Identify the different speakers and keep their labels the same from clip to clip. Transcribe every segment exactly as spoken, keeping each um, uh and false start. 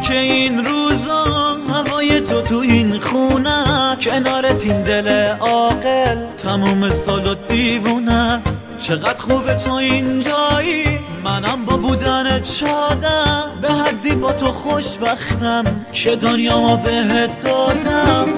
Speaker 1: که این روزا هوای تو تو این خونه، کنارت این دل عاقل تموم سال و دیوونه است. چقدر خوبه تو اینجایی، منم با بودنت شادم، به حدی با تو خوشبختم که دنیا ما بهت دادم.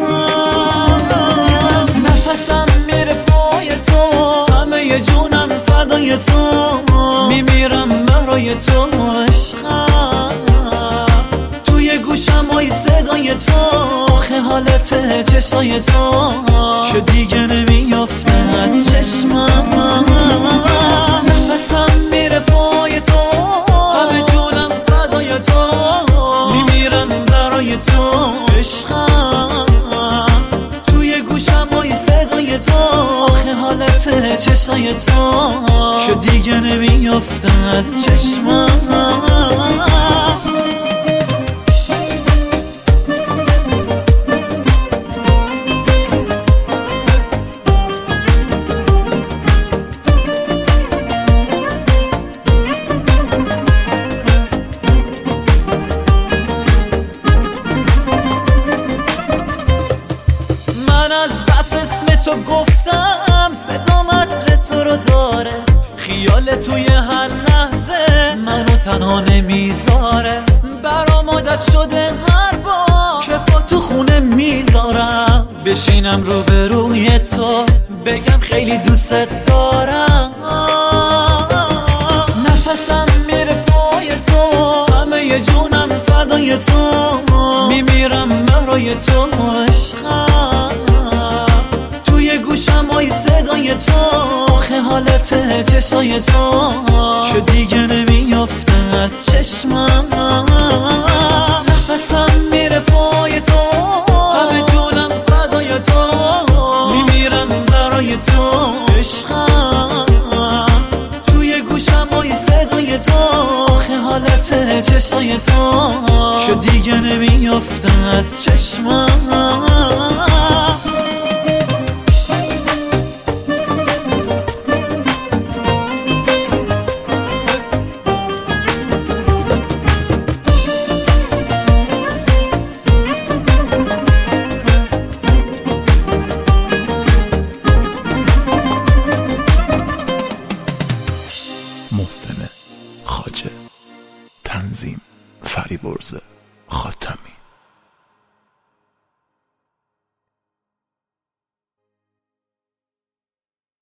Speaker 1: نفسم میره پای تو، همه جونم فدای تو، میمیرم برای تو عشقم. توی گوشم های صدای تو، خیالت چشای تو که دیگه نمیافته از چشمم. نفسم میره پای تو، همه جونم فدای تو، میمیرم برای تو عشقم. توی گوشم های صدای تو، خیالت چشای تو که دیگه نمیافته از چشمم. از بس اسم تو گفتم، صدامت تو رو داره، خیال توی هر لحظه منو تنها نمیذاره. برام عادت شده هر بار که با تو خونه میذارم، بشینم رو به روی تو بگم خیلی دوست دارم. نفسم میره پای تو، همه جونم فدای تو، میمیرم برای تو عشقم. گوشم های صدای تو، خیالت چشای تو که دیگه نمیافته از چشمم. نفسم میره پای تو، همه جونم فدای تو، میمیرم برای تو عشقم. توی گوشم های صدای تو، خیالت چشای تو که دیگه نمیافته از چشمم.
Speaker 2: محسن خواجه، تنظیم فریبرز خاتمی.